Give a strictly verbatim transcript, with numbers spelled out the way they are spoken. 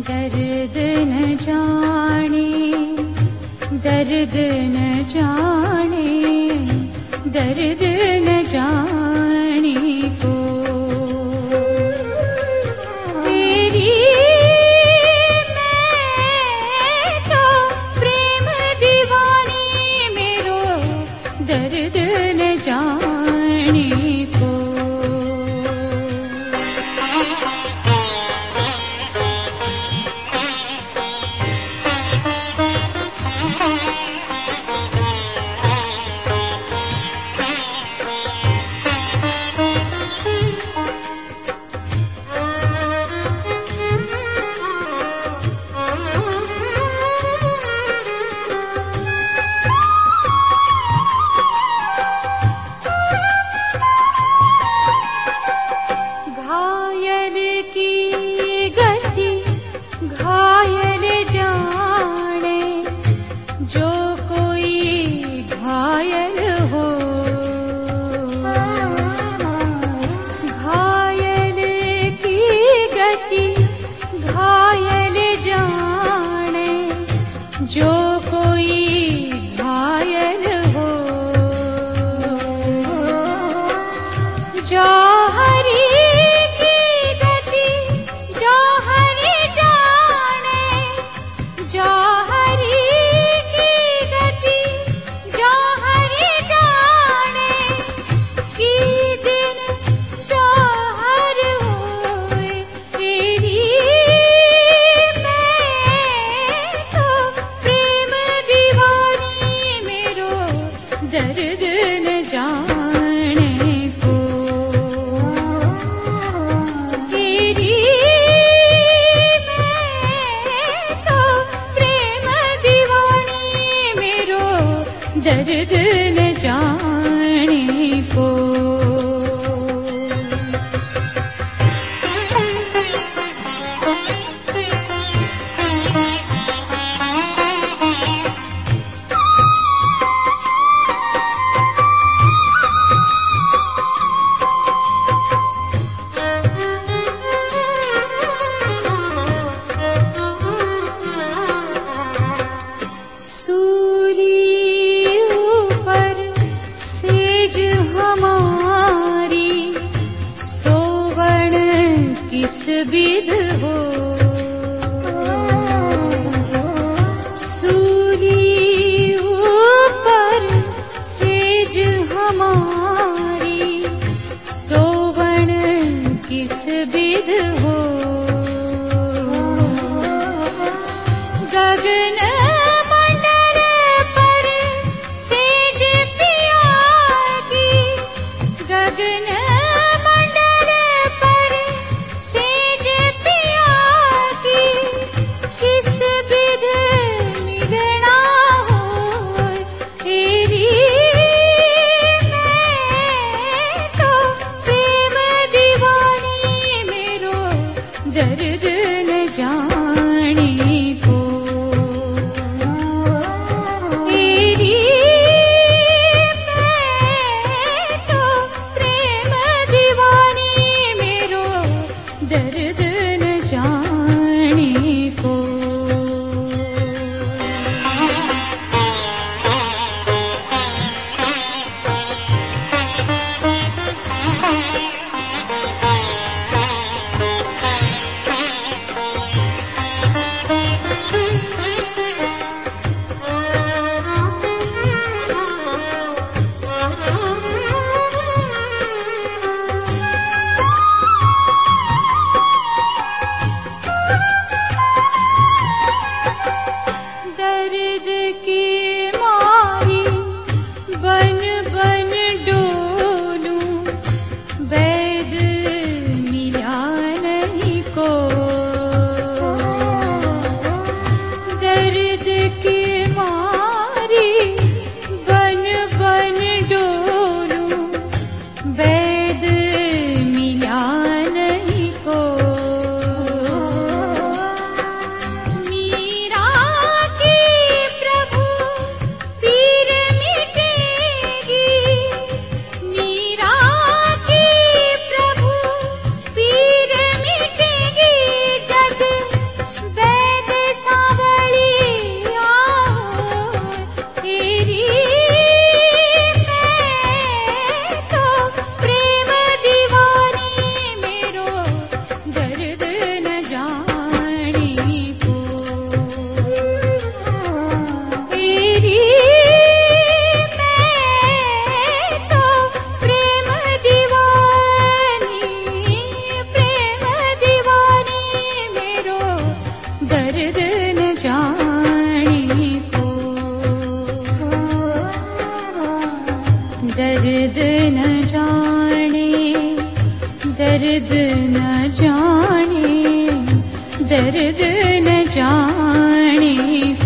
दर्द न जाने, दर्द न जाने, दर्द न जाने को तेरी मैं तो प्रेम दीवानी मेरो दर्द न जाने को। घायल जाने जो कोई घायल हो, घायल की गति घायल जाने जो कोई घायल हो। जौहरी जौहरी की गति जौहरी जाने की दिन जौहर होए तेरी मैं तो प्रेम दीवानी मेरो दर्द न जाने को तेरी दर्द न जाने को। किस बिध हो सूली ऊपर सेज हमारी सोवण किस बिध हो। गगन मंडल पर सेज पिया की गगन दर्द न जाने को तेरी मैं तो प्रेम दीवानी मेरो दर्द न जाने को। दर्द न जाने दर्द न जाने